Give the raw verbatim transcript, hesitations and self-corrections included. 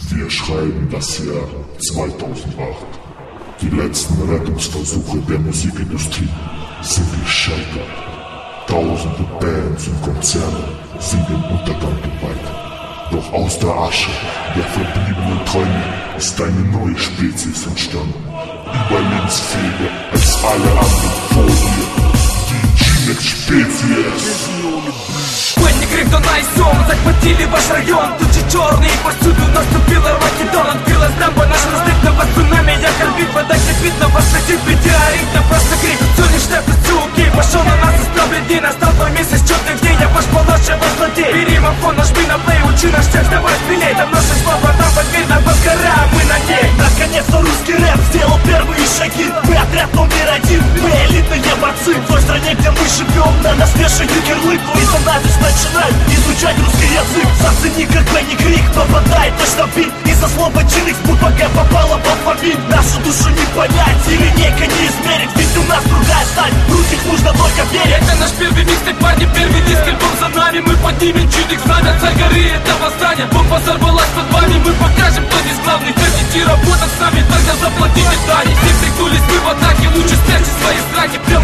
Wir schreiben das Jahr zweitausendacht. Die letzten Rettungsversuche der Musikindustrie sind gescheitert. Tausende Bands und Konzerne sind dem Untergang geweiht. Doch aus der Asche der verbliebenen Träume ist eine neue Spezies entstanden. Überlebensfähiger als alle anderen vor ihr. Die G-Next-Spezies. Пыльный крик Дона и Сом, захватили ваш район. Тучи черные, повсюду наступила Армагеддон. Открылась дамба, наш разлитого цунами. Якорь битва, так как видно, ваш летит метеорит. На просто крик, все ништяк, все окей. Пошел на нас исправлен день, настал твой месяц черных дней. Я ваш палач, я ваш злодей. Бери мафон, нажми на плей, учи наш текст, давай смелей. Там наша слава, там победа, под гора, мы на ней. Наконец-то русский рэп сделал первые шаги. Мы отряд номер один, мы элитные борцы. В той стране, где мы живем, на нас вешают ярлык. Но из-за нас начинают изучать русский язык. Зацени, как Бенни Крик попадает точно в бит. Из-за слова G-Next пока попала в алфавит. Нашу душу не понять и линейка не измерить. Ведь у нас другая сталь, в русских нужно только верить. Это наш первый микстейп, парни, первый диск, альбом за нами. Мы поднимем G-Next знамя, царь горы, это восстание. Бомба взорвалась под вами, мы покажем, кто здесь главный. Хотите работать с нами, тогда заплатите дани. Все пригнулись, мы в атаке, лучше спрячьте свои страхи. Прям